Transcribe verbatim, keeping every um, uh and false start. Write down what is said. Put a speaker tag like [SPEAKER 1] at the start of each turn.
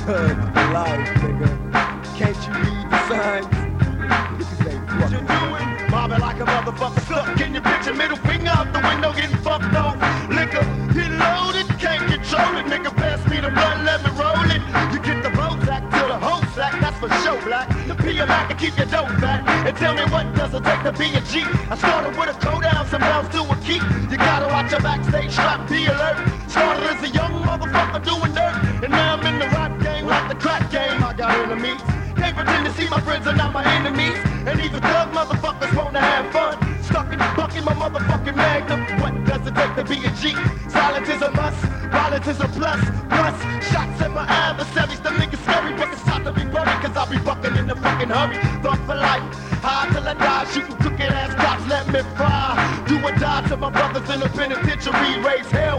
[SPEAKER 1] Thug life, nigga. Can't you read the signs? Niggas ain't
[SPEAKER 2] What you doing? Mobbing like a motherfucker stuck in your picture. Middle finger out the window, getting fucked off. Liquor, get loaded, can't control it. Nigga, pass me the blunt, let me roll it. You get the Bozak till the whole sack, that's for show, black. Be a Mac and keep your dope back. And tell me what does it take to be a G? I started with a coat down, some bounce to a key. You gotta watch your backstage strap, be alert. Started as a young motherfucker doing dirt. And now I'm in the rap game like the crack game. I got enemies. Can't pretend to see my friends are not my enemies. And even thug motherfuckers wanna have fun. Stuck in bucking my motherfucking magnum. What does it take to be a G? Silence is a must, violence is a plus. Plus, shots at my adversaries. The niggas scary, but it's time to be buried. Cause I'll be bucking in a fucking hurry. Thought for life, high till I die. Shooting crooked ass cops, let me fry. Do or die to my brothers in the penitentiary. Raise hell.